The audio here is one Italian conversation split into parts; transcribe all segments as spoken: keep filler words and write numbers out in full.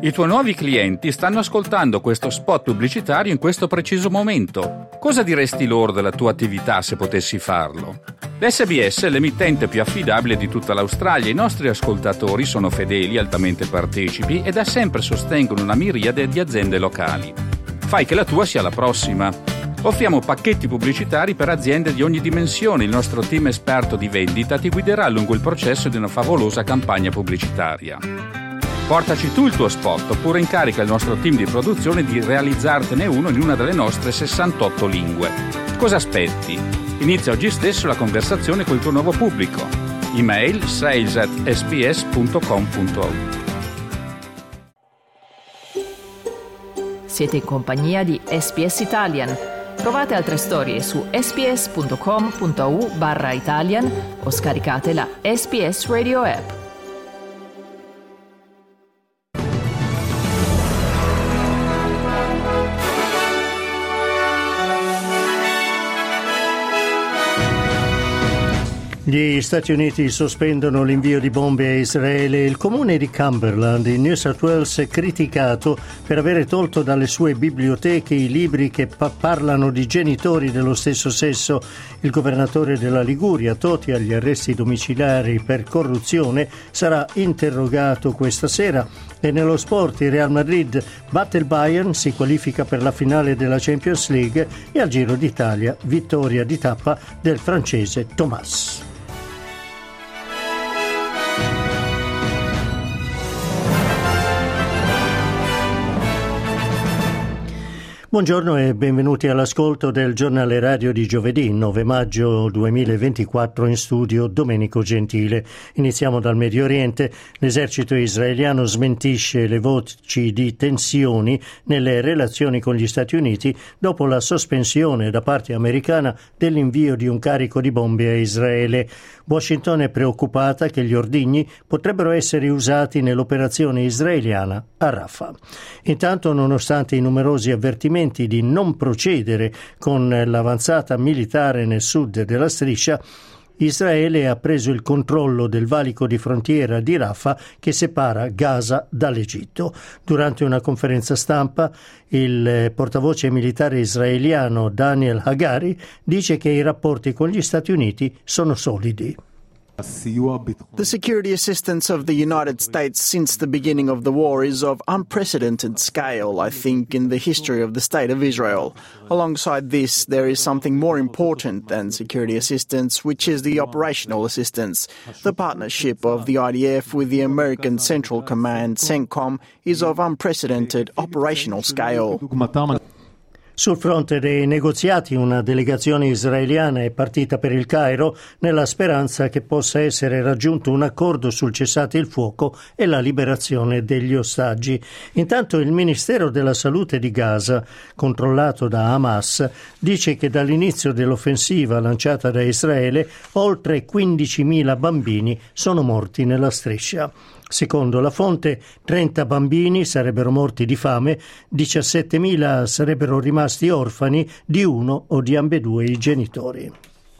I tuoi nuovi clienti stanno ascoltando questo spot pubblicitario in questo preciso momento. Cosa diresti loro della tua attività se potessi farlo? L'S B S è l'emittente più affidabile di tutta l'Australia. I nostri ascoltatori sono fedeli, altamente partecipi e da sempre sostengono una miriade di aziende locali. Fai che la tua sia la prossima. Offriamo pacchetti pubblicitari per aziende di ogni dimensione. Il nostro team esperto di vendita ti guiderà lungo il processo di una favolosa campagna pubblicitaria. Portaci tu il tuo spot oppure incarica il nostro team di produzione di realizzartene uno in una delle nostre sessantotto lingue. Cosa aspetti? Inizia oggi stesso la conversazione col tuo nuovo pubblico. Email sales at s b s punto com punto a u. Siete in compagnia di S B S Italian. Trovate altre storie su sbs.com punto a u barra Italian o scaricate la S B S Radio app. Gli Stati Uniti sospendono l'invio di bombe a Israele. Il comune di Cumberland, in New South Wales, è criticato per avere tolto dalle sue biblioteche i libri che pa- parlano di genitori dello stesso sesso. Il governatore della Liguria, Toti, agli arresti domiciliari per corruzione, sarà interrogato questa sera. E nello sport il Real Madrid batte il Bayern, si qualifica per la finale della Champions League e al Giro d'Italia vittoria di tappa del francese Thomas. Buongiorno e benvenuti all'ascolto del giornale radio di giovedì nove maggio duemilaventiquattro, in studio Domenico Gentile. Iniziamo dal Medio Oriente. L'esercito israeliano smentisce le voci di tensioni nelle relazioni con gli Stati Uniti dopo la sospensione da parte americana dell'invio di un carico di bombe a Israele. Washington è preoccupata che gli ordigni potrebbero essere usati nell'operazione israeliana a Rafah. Intanto, nonostante i numerosi avvertimenti di non procedere con l'avanzata militare nel sud della striscia, Israele ha preso il controllo del valico di frontiera di Rafah che separa Gaza dall'Egitto. Durante una conferenza stampa, il portavoce militare israeliano Daniel Hagari dice che i rapporti con gli Stati Uniti sono solidi. The security assistance of the United States since the beginning of the war is of unprecedented scale, I think, in the history of the State of Israel. Alongside this, there is something more important than security assistance, which is the operational assistance. The partnership of the I D F with the American Central Command, CENTCOM, is of unprecedented operational scale. Sul fronte dei negoziati, una delegazione israeliana è partita per il Cairo nella speranza che possa essere raggiunto un accordo sul cessate il fuoco e la liberazione degli ostaggi. Intanto il Ministero della Salute di Gaza, controllato da Hamas, dice che dall'inizio dell'offensiva lanciata da Israele oltre quindicimila bambini sono morti nella striscia. Secondo la fonte, trenta bambini sarebbero morti di fame, diciassettemila sarebbero rimasti orfani di uno o di ambedue i genitori.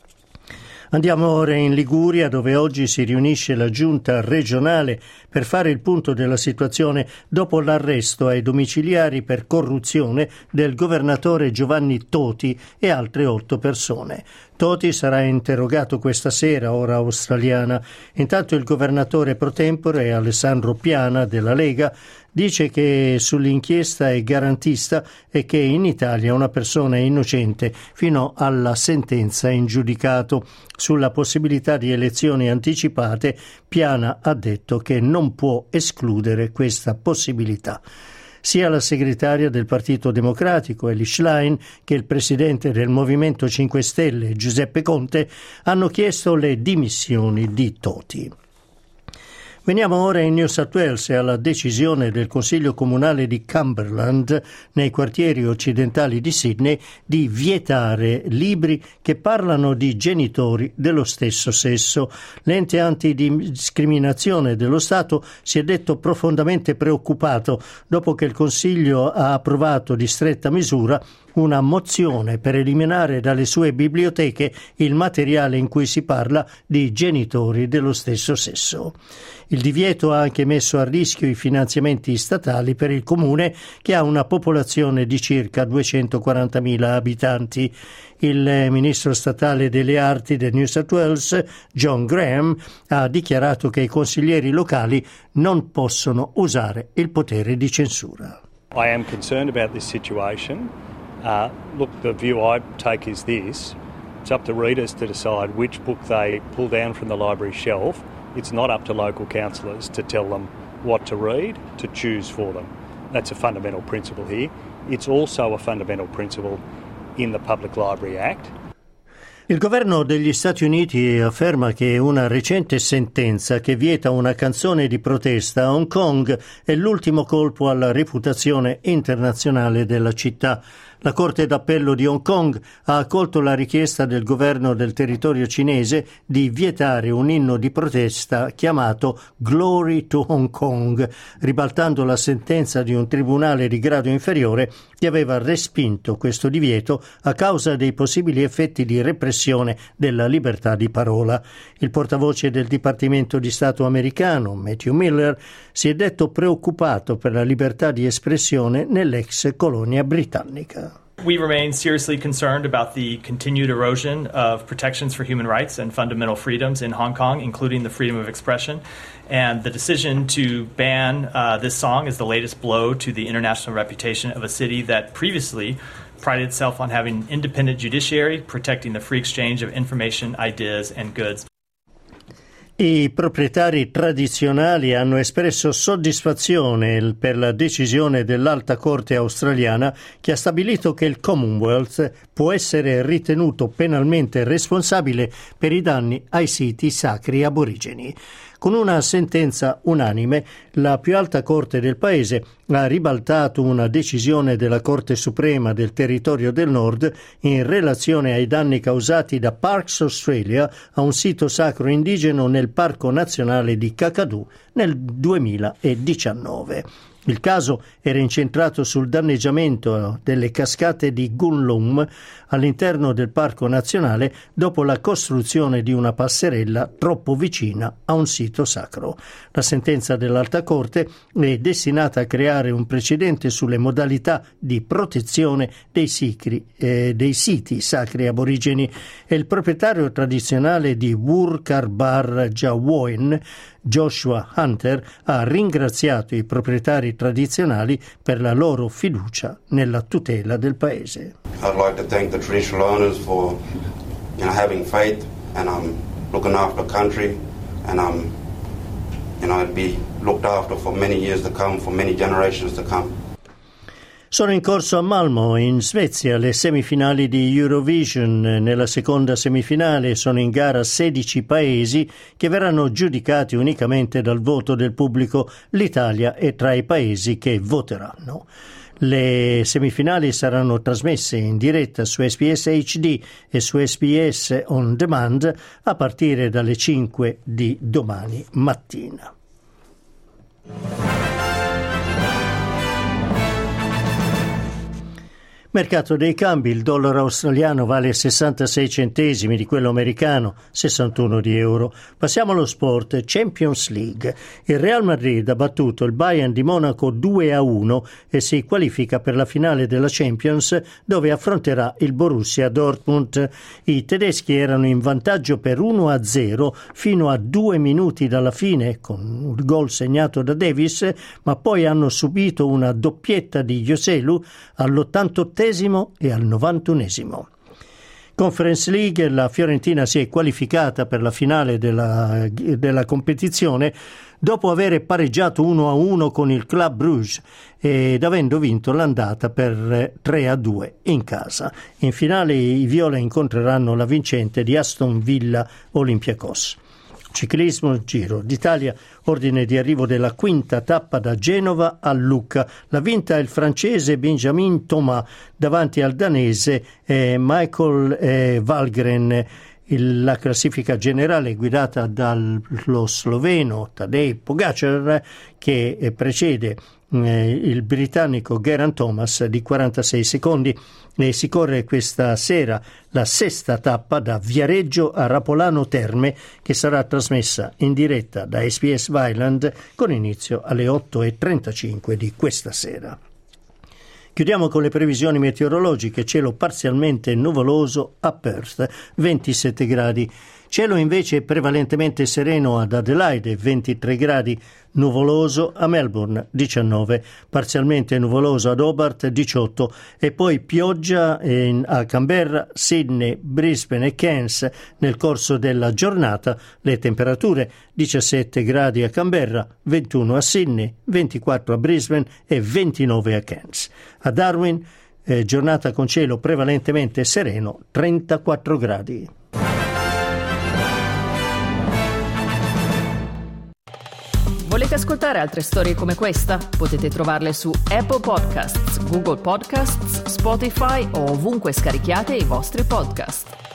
Andiamo ora in Liguria, dove oggi si riunisce la giunta regionale per fare il punto della situazione dopo l'arresto ai domiciliari per corruzione del governatore Giovanni Toti e altre otto persone. Toti sarà interrogato questa sera, ora australiana. Intanto il governatore pro tempore, Alessandro Piana, della Lega, dice che sull'inchiesta è garantista e che in Italia una persona è innocente fino alla sentenza in giudicato. Sulla possibilità di elezioni anticipate, Piana ha detto che non può escludere questa possibilità. Sia la segretaria del Partito Democratico, Elly Schlein, che il presidente del Movimento cinque Stelle, Giuseppe Conte, hanno chiesto le dimissioni di Toti. Veniamo ora in New South Wales e alla decisione del Consiglio Comunale di Cumberland, nei quartieri occidentali di Sydney, di vietare libri che parlano di genitori dello stesso sesso. L'ente antidiscriminazione dello Stato si è detto profondamente preoccupato dopo che il Consiglio ha approvato di stretta misura una mozione per eliminare dalle sue biblioteche il materiale in cui si parla di genitori dello stesso sesso. Il Il divieto ha anche messo a rischio i finanziamenti statali per il comune, che ha una popolazione di circa duecentoquarantamila abitanti. Il ministro statale delle arti del New South Wales, John Graham, ha dichiarato che i consiglieri locali non possono usare il potere di censura. I am concerned about this situation. Uh, look, the view I take is this. It's up to readers to decide which book they pull down from the library shelf. It's not up to local councillors to tell them what to read, to choose for them. That's a fundamental principle here. It's also a fundamental principle in the Public Library Act. Il governo degli Stati Uniti afferma che una recente sentenza che vieta una canzone di protesta a Hong Kong è l'ultimo colpo alla reputazione internazionale della città. La Corte d'Appello di Hong Kong ha accolto la richiesta del governo del territorio cinese di vietare un inno di protesta chiamato Glory to Hong Kong, ribaltando la sentenza di un tribunale di grado inferiore che aveva respinto questo divieto a causa dei possibili effetti di repressione della libertà di parola. Il portavoce del Dipartimento di Stato americano, Matthew Miller, si è detto preoccupato per la libertà di espressione nell'ex colonia britannica. We remain seriously concerned about the continued erosion of protections for human rights and fundamental freedoms in Hong Kong, including the freedom of expression. And the decision to ban uh, this song is the latest blow to the international reputation of a city that previously prided itself on having an independent judiciary, protecting the free exchange of information, ideas, and goods. I proprietari tradizionali hanno espresso soddisfazione per la decisione dell'Alta Corte australiana che ha stabilito che il Commonwealth può essere ritenuto penalmente responsabile per i danni ai siti sacri aborigeni. Con una sentenza unanime, la più alta corte del paese ha ribaltato una decisione della Corte Suprema del Territorio del Nord in relazione ai danni causati da Parks Australia a un sito sacro indigeno nel Parco Nazionale di Kakadu nel duemiladiciannove. Il caso era incentrato sul danneggiamento delle cascate di Gunlung all'interno del Parco Nazionale dopo la costruzione di una passerella troppo vicina a un sito sacro. La sentenza dell'Alta Corte è destinata a creare un precedente sulle modalità di protezione dei, sicri, eh, dei siti sacri aborigeni e il proprietario tradizionale di Wurkar Bar Jawoyn, Joshua Hunter, ha ringraziato i proprietari tradizionali per la loro fiducia nella tutela del paese. I'd like to thank the traditional owners for, you know, having faith and um, looking after the country, and um, you know, it'd be looked after for many years to come, for many generations to come. Sono in corso a Malmö, in Svezia, le semifinali di Eurovision. Nella seconda semifinale sono in gara sedici paesi che verranno giudicati unicamente dal voto del pubblico. L'Italia è tra i paesi che voteranno. Le semifinali saranno trasmesse in diretta su S B S H D e su S B S On Demand a partire dalle cinque di domani mattina. Mercato dei cambi, il dollaro australiano vale sessantasei centesimi di quello americano, sessantuno di euro. Passiamo allo sport, Champions League. Il Real Madrid ha battuto il Bayern di Monaco due a uno e si qualifica per la finale della Champions, dove affronterà il Borussia Dortmund. I tedeschi erano in vantaggio per uno a zero fino a due minuti dalla fine, con il gol segnato da Davis, ma poi hanno subito una doppietta di Joselu all'ottantottesimo e al novantunesimo. Conference League, la Fiorentina si è qualificata per la finale della, della competizione dopo aver pareggiato uno a uno con il Club Brugge ed avendo vinto l'andata per tre a due in casa. In finale i viola incontreranno la vincente di Aston Villa Olympiacos. Ciclismo, Giro d'Italia, ordine di arrivo della quinta tappa da Genova a Lucca. L'ha vinta il francese Benjamin Thomas davanti al danese eh, Michael eh, Valgren. Il, la classifica generale è guidata dallo sloveno Tadej Pogačar, che precede eh, il britannico Geraint Thomas di quarantasei secondi, e si corre questa sera la sesta tappa da Viareggio a Rapolano Terme, che sarà trasmessa in diretta da S B S Vineland con inizio alle otto e trentacinque di questa sera. Chiudiamo con le previsioni meteorologiche. Cielo parzialmente nuvoloso a Perth, ventisette gradi. Cielo invece prevalentemente sereno ad Adelaide, ventitré gradi. Nuvoloso a Melbourne, diciannove. Parzialmente nuvoloso ad Hobart, diciotto. E poi pioggia in, a Canberra, Sydney, Brisbane e Cairns nel corso della giornata. Le temperature: diciassette gradi a Canberra, ventuno a Sydney, ventiquattro a Brisbane e ventinove a Cairns. A Darwin, eh, giornata con cielo prevalentemente sereno, trentaquattro gradi. Volete ascoltare altre storie come questa? Potete trovarle su Apple Podcasts, Google Podcasts, Spotify o ovunque scarichiate i vostri podcast.